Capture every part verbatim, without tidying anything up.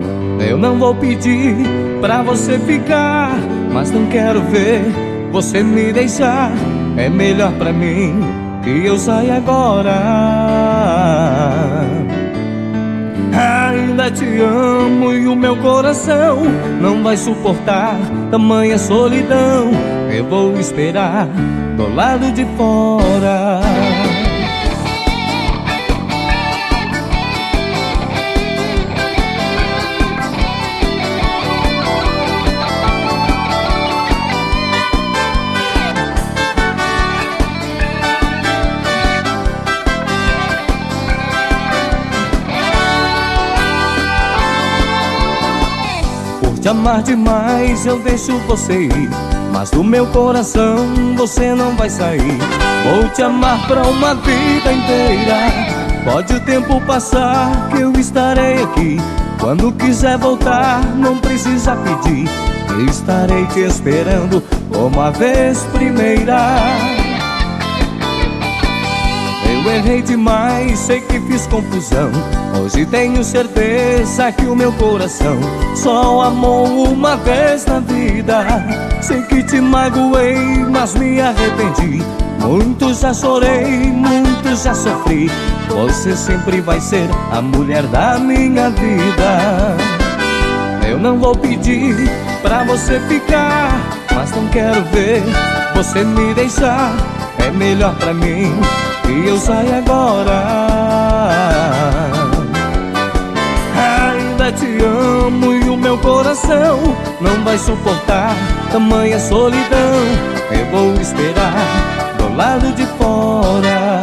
Eu não vou pedir pra você ficar, mas não quero ver você me deixar. É melhor pra mim que eu saia agora. Ainda te amo e o meu coração não vai suportar tamanha solidão. Eu vou esperar do lado de fora. Te amar demais eu deixo você ir, mas do meu coração você não vai sair. Vou te amar pra uma vida inteira. Pode o tempo passar que eu estarei aqui. Quando quiser voltar não precisa pedir. Eu estarei te esperando como a vez primeira. Eu errei demais, sei que fiz confusão. Hoje tenho certeza que o meu coração só amou uma vez na vida. Sei que te magoei, mas me arrependi. Muito já chorei, muito já sofri. Você sempre vai ser a mulher da minha vida. Eu não vou pedir pra você ficar, mas não quero ver você me deixar. É melhor pra mim que eu saia agora. Ainda te amo e o meu coração não vai suportar tamanha solidão. Eu vou esperar do lado de fora.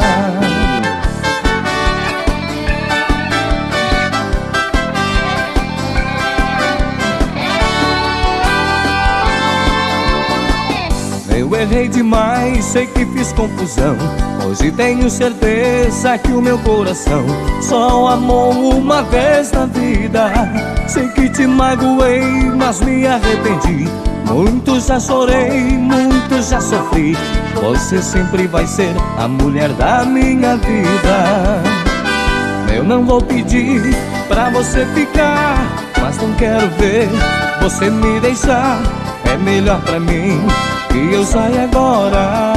Eu errei demais, sei que fiz confusão. Hoje tenho certeza que o meu coração só amou uma vez na vida. Sei que te magoei, mas me arrependi. Muito já chorei, muito já sofri. Você sempre vai ser a mulher da minha vida. Eu não vou pedir pra você ficar, mas não quero ver você me deixar. É melhor pra mim que eu saia agora.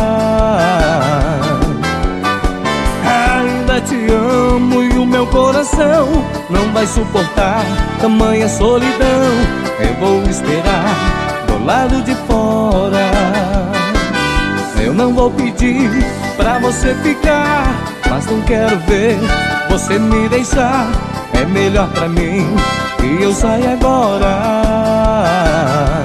Ainda te amo e o meu coração não vai suportar tamanha solidão. Eu vou esperar do lado de fora. Eu não vou pedir pra você ficar, mas não quero ver você me deixar. É melhor pra mim que eu saia agora.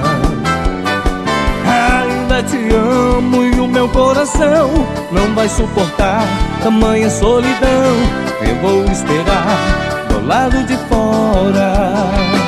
Te amo e o meu coração não vai suportar tamanha solidão. Eu vou esperar do lado de fora.